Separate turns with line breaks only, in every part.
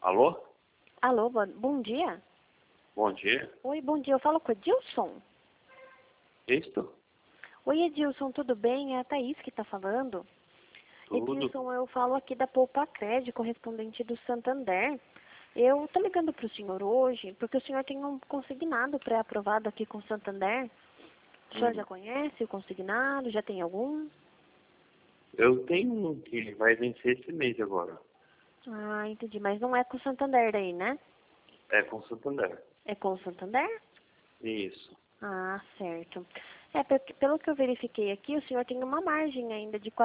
Alô?
Alô, bom dia.
Bom dia.
Oi, bom dia. Eu falo com o Edilson.
Isto?
Oi, Edilson, tudo bem? É a Thaís que está falando.
Tudo.
Edilson, eu falo aqui da Poupa Cred, correspondente do Santander. Eu estou ligando para o senhor hoje, porque o senhor tem um consignado pré-aprovado aqui com o Santander. O senhor já conhece o consignado? Já tem algum?
Eu tenho um que vai vencer esse mês agora.
Ah, entendi. Mas não é com o Santander daí, né?
É com Santander.
É com o Santander?
Isso.
Ah, certo. Pelo que eu verifiquei aqui, o senhor tem uma margem ainda de R$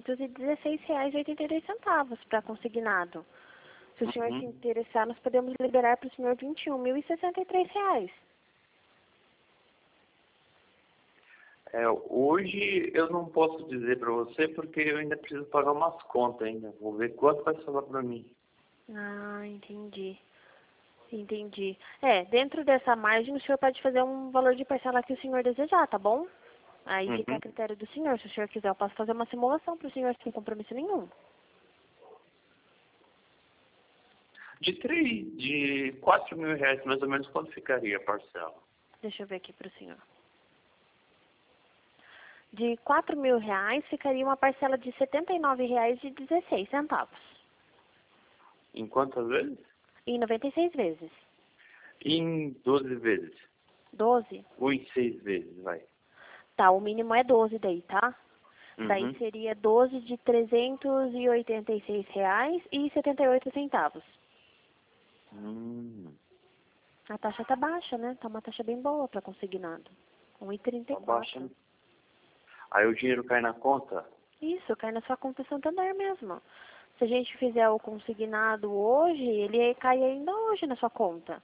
416,82 para consignado. Se o senhor se
Uhum.
interessar, nós podemos liberar para o senhor R$ 21.063.
Hoje eu não posso dizer para você porque eu ainda preciso pagar umas contas ainda. Vou ver quanto vai sobrar para mim.
Ah, entendi. Entendi. Dentro dessa margem, o senhor pode fazer um valor de parcela que o senhor desejar, tá bom? Aí fica a
Uhum.
critério do senhor. Se o senhor quiser, eu posso fazer uma simulação para o senhor sem compromisso nenhum.
De R$ 4.000 mais ou menos, quanto ficaria a parcela?
Deixa eu ver aqui para o senhor. De R$ 4.000 ficaria uma parcela de R$ 79,16.
Em quantas vezes?
Em 96 vezes.
Em 12 vezes.
12?
Ou em 6 vezes, vai.
Tá, o mínimo é 12 daí, tá? Daí
Uhum.
seria 12 de R$ 386,78.
Hum,
A taxa tá baixa, né? Tá uma taxa bem boa para consignado.
tá baixo, né?
1,34.
Aí o dinheiro cai na conta?
Isso, cai na sua conta Santander mesmo. Se a gente fizer o consignado hoje, ele cai ainda hoje na sua conta.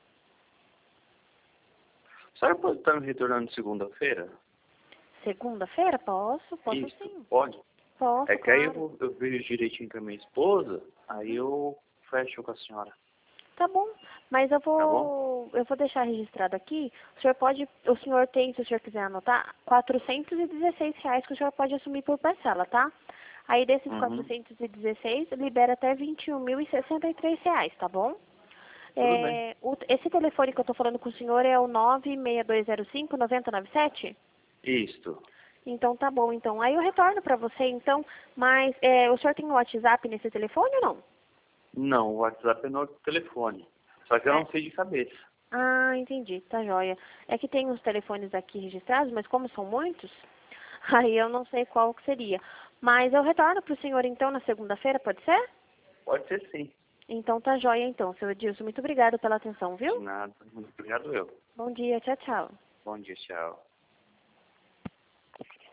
A senhora pode estar me retornando segunda-feira?
Segunda-feira? Posso
Isso,
sim.
pode. É
Posso,
que aí
claro.
eu vejo direitinho com a minha esposa, aí
Uhum.
eu fecho com a senhora,
Tá bom, mas eu
tá bom?
vou deixar registrado aqui. O senhor tem, se o senhor quiser anotar, R$ 416 que o senhor pode assumir por parcela, tá? Aí desses
Uhum.
416, libera até R$ 21.063, tá bom?
Tudo bem.
Esse telefone que eu tô falando com o senhor é o 96205-9097?
Isto.
Então tá bom, então. Aí eu retorno pra você, então, mas o senhor tem o WhatsApp nesse telefone ou não?
Não, o WhatsApp é no outro telefone. Só que eu
É.
não sei de cabeça.
Ah, entendi, tá joia. É que tem uns telefones aqui registrados, mas como são muitos, aí eu não sei qual que seria. Mas eu retorno pro senhor então na segunda-feira, pode ser?
Pode ser sim.
Então tá joia então, seu Edilson. Muito obrigado pela atenção,
De
viu?
nada. Muito obrigado eu.
Bom dia, tchau, tchau.
Bom dia, tchau.